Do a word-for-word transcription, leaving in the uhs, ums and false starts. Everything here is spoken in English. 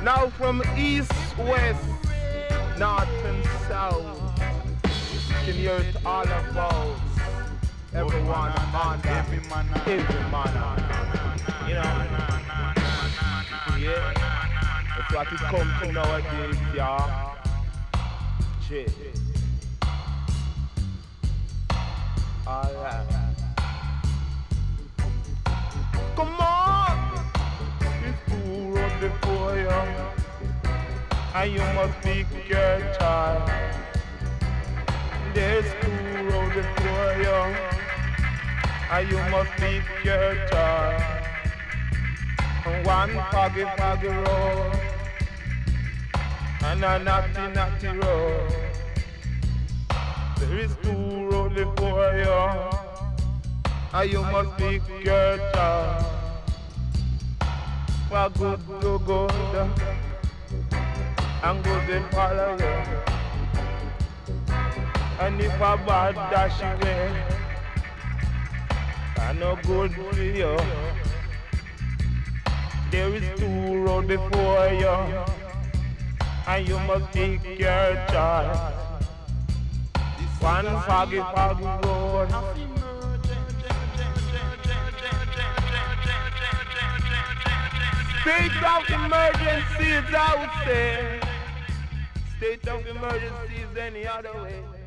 Now from east, west, north and south, you can hear it all about everyone on that, every man, you know, yeah, that's what it comes to nowadays, y'all. Shit. Alright. Come on! It's two road before you, and you must pick your child. There's two road before you, and you must pick your child. One foggy, foggy road, and a naughty, naughty road. There is two road before you, and you must pick your child. Well, good to good, and good to follow you. And if a bad dash away, I no good for you. There is two road before you, and you must pick your choice. One foggy, foggy road, state of emergency is out there. State of emergency is any other way.